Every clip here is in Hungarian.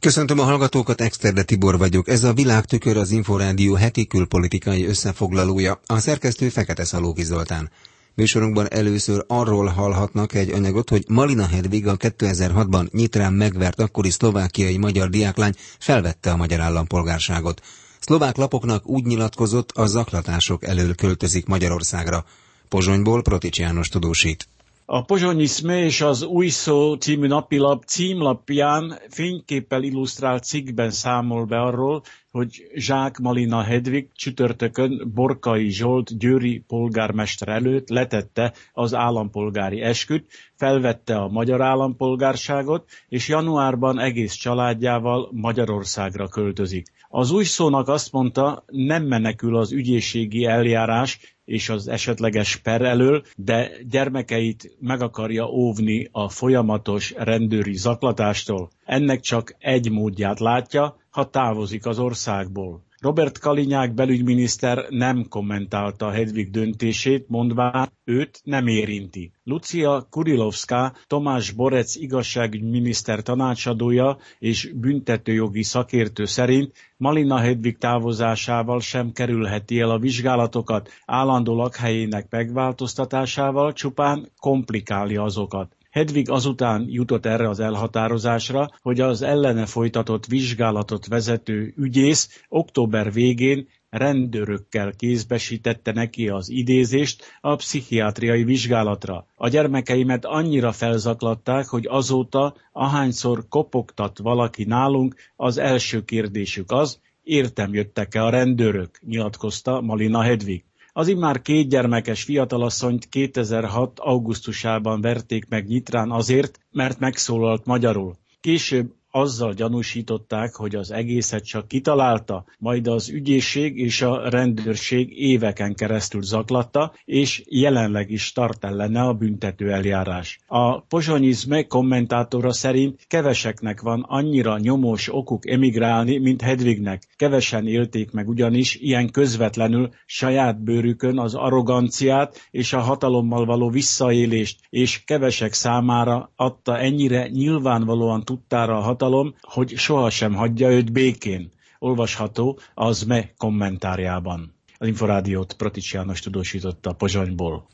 Köszöntöm a hallgatókat, Exterde Tibor vagyok. Ez a Világtükör, az Inforádió heti külpolitikai összefoglalója. A szerkesztő Fekete Szalóki Zoltán. Műsorunkban először arról hallhatnak egy anyagot, hogy Malina Hedvig, a 2006-ban Nyitrán megvert akkori szlovákiai magyar diáklány felvette a magyar állampolgárságot. Szlovák lapoknak úgy nyilatkozott, a zaklatások elől költözik Magyarországra. Pozsonyból Protics János tudósít. A Pozsonyi SZME és az Új Szó című napilap címlapján fényképpel illusztrált cikkben számol be arról, hogy Zsák Malina Hedvig csütörtökön Borkai Zsolt győri polgármester előtt letette az állampolgári esküt, felvette a magyar állampolgárságot, és januárban egész családjával Magyarországra költözik. Az Új Szónak azt mondta, nem menekül az ügyészségi eljárás és az esetleges per elől, de gyermekeit meg akarja óvni a folyamatos rendőri zaklatástól. Ennek csak egy módját látja, ha távozik az országból. Robert Kalinyák belügyminiszter nem kommentálta Hedvig döntését, mondván őt nem érinti. Lucia Kurilovská, Tomás Borec igazságügyminiszter tanácsadója és büntetőjogi szakértő szerint Malina Hedvig távozásával sem kerülheti el a vizsgálatokat, állandó lakhelyének megváltoztatásával csupán komplikálja azokat. Hedvig azután jutott erre az elhatározásra, hogy az ellene folytatott vizsgálatot vezető ügyész október végén rendőrökkel kézbesítette neki az idézést a pszichiátriai vizsgálatra. A gyermekeimet annyira felzaklatták, hogy azóta, ahányszor kopogtat valaki nálunk, az első kérdésük az, értem jöttek-e a rendőrök, nyilatkozta Malina Hedvig. Az immár 2 gyermekes fiatalasszonyt 2006. augusztusában verték meg Nyitrán azért, mert megszólalt magyarul. Később azzal gyanúsították, hogy az egészet csak kitalálta, majd az ügyészség és a rendőrség éveken keresztül zaklatta, és jelenleg is tart ellene a büntetőeljárás. A Pozsonyi SZME kommentátora szerint keveseknek van annyira nyomós okuk emigrálni, mint Hedvignek. Kevesen élték meg ugyanis ilyen közvetlenül saját bőrükön az arroganciát és a hatalommal való visszaélést, és kevesek számára adta ennyire nyilvánvalóan tudtára a hogy sohasem hagyja őt békén. Olvasható az SZME kommentárjában. Az Inforádiót Protics János tudósította Pozsonyból.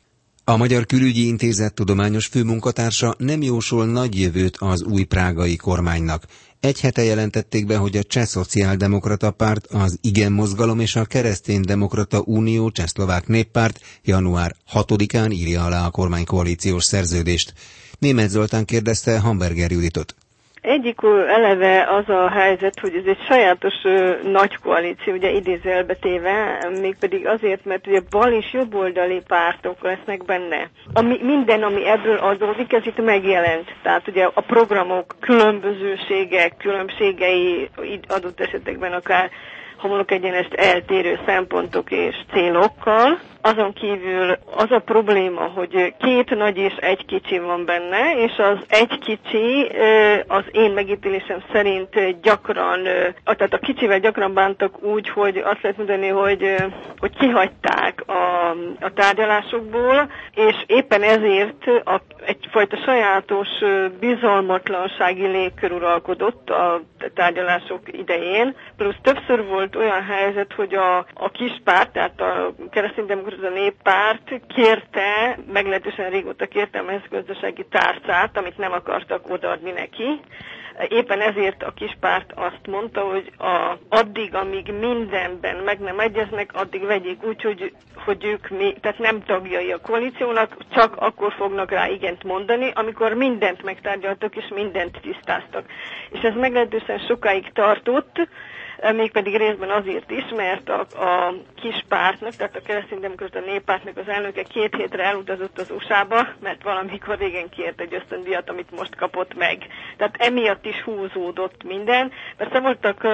A Magyar Külügyi Intézet tudományos főmunkatársa nem jósol nagy jövőt az új prágai kormánynak. Egy hete jelentették be, hogy a Cseh Szociáldemokrata Párt, az Igen Mozgalom és a Kereszténydemokrata Unió Csehszlovák Néppárt január 6-án írja alá a kormánykoalíciós szerződést. Németh Zoltán kérdezte Hamburger Juditot. Egyik eleve az a helyzet, hogy ez egy sajátos nagy koalíció, ugye idézőjelbe téve, mégpedig azért, mert ugye bal és jobboldali pártok lesznek benne. Minden, ami ebből adódik, ez itt megjelent. Tehát ugye a programok különbözőségek, különbségei adott esetekben akár homlok egyenest eltérő szempontok és célokkal. Azon kívül az a probléma, hogy 2 nagy és 1 kicsi van benne, és az 1 kicsi az én megítélésem szerint gyakran, tehát a kicsivel gyakran bántak úgy, hogy azt lehet mondani, hogy kihagyták a tárgyalásokból, és éppen ezért egyfajta sajátos bizalmatlansági légkör uralkodott a tárgyalások idején. Plusz többször volt olyan helyzet, hogy a kis párt, tehát a Kereszténydemokrata Néppárt kérte, meglehetősen régóta kérte a mezőgazdasági tárcát, amit nem akartak odaadni neki. Éppen ezért a kis párt azt mondta, hogy addig, amíg mindenben meg nem egyeznek, addig vegyék úgy, hogy ők tehát nem tagjai a koalíciónak, csak akkor fognak rá igent mondani, amikor mindent megtárgyaltak és mindent tisztáztak. És ez meglehetősen sokáig tartott, mégpedig részben azért is, mert a kis pártnak, tehát a Kereszténydemokrata Néppártnak az elnöke 2 hétre elutazott az USA-ba, mert valamikor régen kért egy ösztöndíjat, amit most kapott meg. Tehát emiatt is húzódott minden. Persze voltak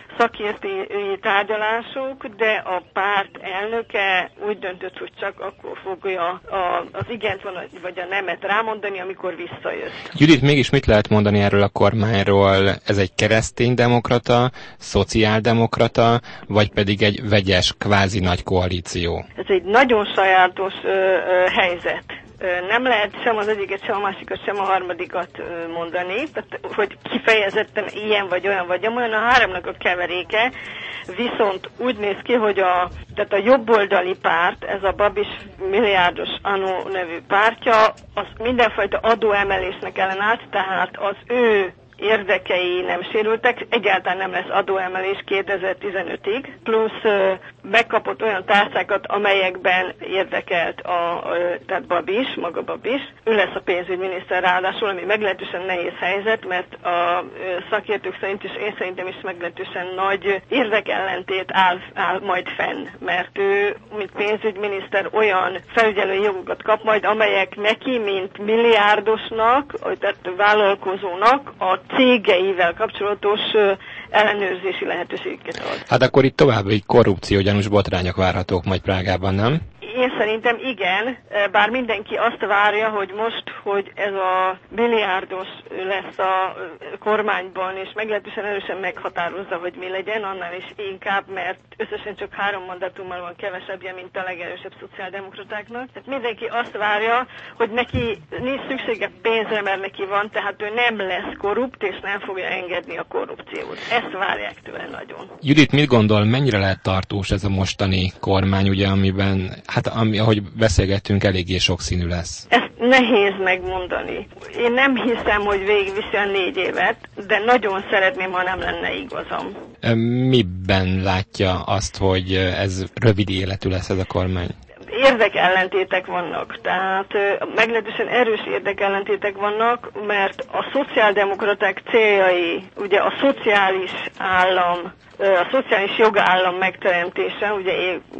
szakértői tárgyalások, de a párt elnöke úgy döntött, hogy csak akkor fogja az igent vagy a nemet rámondani, amikor visszajött. Judit, mégis mit lehet mondani erről a kormányról? Ez egy kereszténydemokrata, szociáldemokrata, vagy pedig egy vegyes, kvázi nagy koalíció? Ez egy nagyon sajátos helyzet. nem lehet sem az egyiket, sem a másikat, sem a harmadikat mondani, tehát, hogy kifejezetten ilyen vagy olyan vagy amolyan, a háromnak a keveréke, viszont úgy néz ki, hogy tehát a jobboldali párt, ez a Babis milliárdos Anno nevű pártja, az mindenfajta adóemelésnek ellenállt, tehát az ő érdekei nem sérültek, egyáltalán nem lesz adóemelés 2015-ig, plusz megkapott olyan tárcákat, amelyekben érdekelt tehát Babis, maga Babis. Ő lesz a pénzügyminiszter ráadásul, ami meglehetősen nehéz helyzet, mert a szakértők szerint is, én szerintem is meglehetősen nagy érdekellentét áll majd fenn, mert ő, mint pénzügyminiszter olyan felügyelői jogokat kap majd, amelyek neki, mint milliárdosnak, tehát vállalkozónak a cégeivel kapcsolatos ellenőrzési lehetőségeket ad. Hát akkor itt további korrupciógyanús botrányok várhatók majd Prágában, nem? Én szerintem igen, bár mindenki azt várja, hogy most, hogy ez a milliárdos lesz a kormányban, és meglehetősen erősen meghatározza, hogy mi legyen, annál is inkább, mert összesen csak 3 mandátummal van kevesebbje, mint a legerősebb szociáldemokratáknak. Tehát mindenki azt várja, hogy neki nincs szüksége pénzre, mert neki van, tehát ő nem lesz korrupt, és nem fogja engedni a korrupciót. Ezt várják tőle nagyon. Judit, mit gondol, mennyire lehet tartós ez a mostani kormány, ugye, amiben, ahogy beszélgettünk, eléggé sokszínű lesz? Ezt nehéz megmondani. Én nem hiszem, hogy végigviszi a 4 évet, de nagyon szeretném, ha nem lenne igazam. Miben látja azt, hogy ez rövid életű lesz ez a kormány? Érdekellentétek vannak, tehát meglehetősen erős érdekellentétek vannak, mert a szociáldemokraták céljai, ugye a szociális állam, a szociális jogállam megteremtése, ugye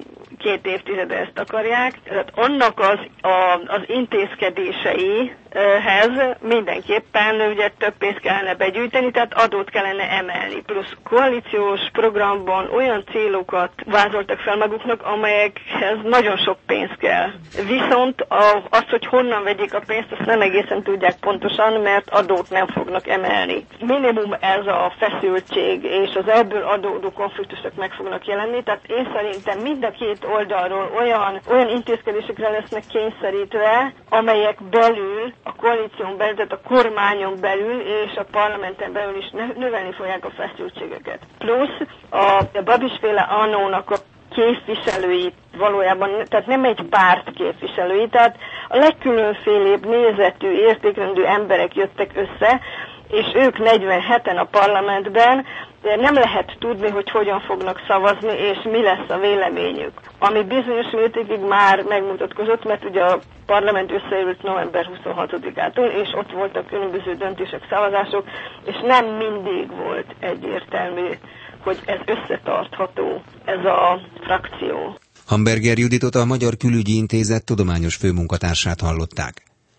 2 évtizede ezt akarják, tehát annak az intézkedéseihez mindenképpen ugye több pénzt kellene begyűjteni, tehát adót kellene emelni. Plusz koalíciós programban olyan célokat vázoltak fel maguknak, amelyekhez nagyon sok pénz kell. Viszont azt, hogy honnan vegyék a pénzt, azt nem egészen tudják pontosan, mert adót nem fognak emelni. Minimum ez a feszültség, és az ebből adódó konfliktusok meg fognak jelenni, tehát én szerintem mind a 2 oldalról olyan intézkedésekre lesznek kényszerítve, amelyek belül, a koalíción belül, tehát a kormányon belül és a parlamenten belül is növelni fogják a feszültségeket. Plusz a Babis-féle Annónak a képviselői valójában, tehát nem egy párt képviselői, tehát a legkülönfélébb nézetű, értékrendű emberek jöttek össze, és ők 47-en a parlamentben, de nem lehet tudni, hogy hogyan fognak szavazni, és mi lesz a véleményük. Ami bizonyos mértékig már megmutatkozott, mert ugye a parlament összeült november 26-ától, és ott voltak különböző döntések, szavazások, és nem mindig volt egyértelmű, hogy ez összetartható, ez a frakció. Hamberger Juditot, a Magyar Külügyi Intézet tudományos főmunkatársát hallották.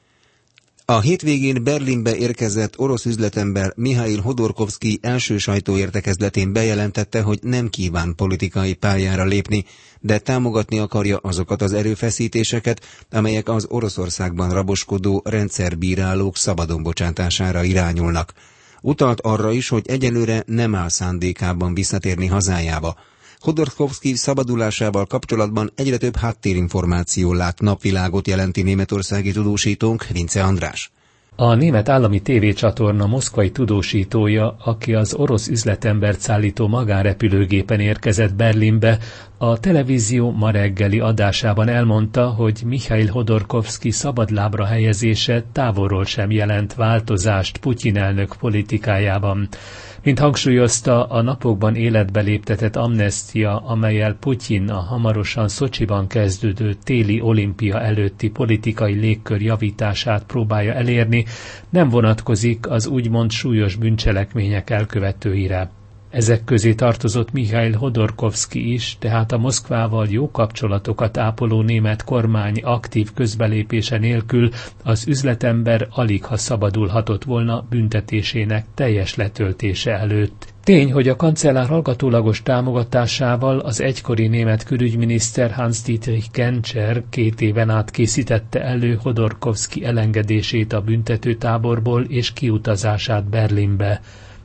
A hétvégén Berlinbe érkezett orosz üzletember Mihail Hodorkovszky első sajtóértekezletén bejelentette, hogy nem kíván politikai pályára lépni, de támogatni akarja azokat az erőfeszítéseket, amelyek az Oroszországban raboskodó rendszerbírálók szabadon bocsátására irányulnak. Utalt arra is, hogy egyelőre nem áll szándékában visszatérni hazájába. Hodorkovszky szabadulásával kapcsolatban egyre több háttérinformáció lát napvilágot, jelenti németországi tudósítónk, Vince András. A német állami tévécsatorna moszkvai tudósítója, aki az orosz üzletembert szállító magánrepülőgépen érkezett Berlinbe, a televízió ma reggeli adásában elmondta, hogy Mihail Hodorkovszky szabadlábra helyezése távolról sem jelent változást Putyin elnök politikájában. Mint hangsúlyozta, a napokban életbe léptetett amnesztia, amellyel Putyin a hamarosan Szocsiban kezdődő téli olimpia előtti politikai légkör javítását próbálja elérni, nem vonatkozik az úgymond súlyos bűncselekmények elkövetőire. Ezek közé tartozott Mihail Hodorkovszky is, tehát a Moszkvával jó kapcsolatokat ápoló német kormány aktív közbelépése nélkül az üzletember aligha szabadulhatott volna büntetésének teljes letöltése előtt. Tény, hogy a kancellár hallgatólagos támogatásával az egykori német külügyminiszter Hans-Dietrich Genscher 2 éven át készítette elő Hodorkovszky elengedését a büntetőtáborból és kiutazását Berlinbe.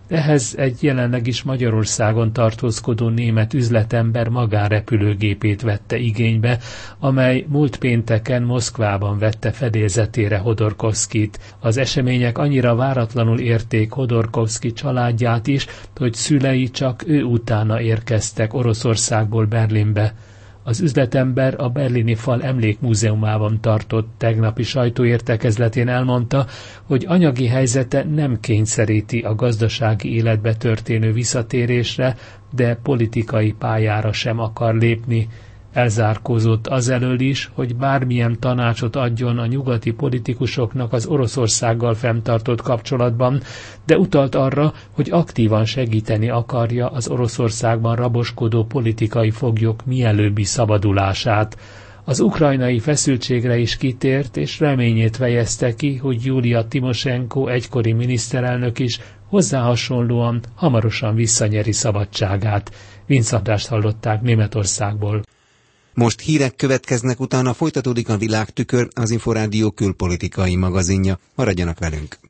Ehhez egy jelenleg is Magyarországon tartózkodó német üzletember magánrepülőgépét vette igénybe, amely múlt pénteken Moszkvában vette fedélzetére Hodorkovszkit. Az események annyira váratlanul érték Hodorkovszki családját is, hogy szülei csak ő utána érkeztek Oroszországból Berlinbe. Az üzletember a berlini fal emlékmúzeumában tartott tegnapi sajtóértekezletén elmondta, hogy anyagi helyzete nem kényszeríti a gazdasági életbe történő visszatérésre, de politikai pályára sem akar lépni. Elzárkózott azelől is, hogy bármilyen tanácsot adjon a nyugati politikusoknak az Oroszországgal fenntartott kapcsolatban, de utalt arra, hogy aktívan segíteni akarja az Oroszországban raboskodó politikai foglyok mielőbbi szabadulását. Az ukrajnai feszültségre is kitért, és reményét fejezte ki, hogy Júlia Timosenko egykori miniszterelnök is hozzá hasonlóan hamarosan visszanyeri szabadságát. Vince Andrást hallották Németországból. Most hírek következnek, utána folytatódik a Világtükör, az Inforádió külpolitikai magazinja. Maradjanak velünk!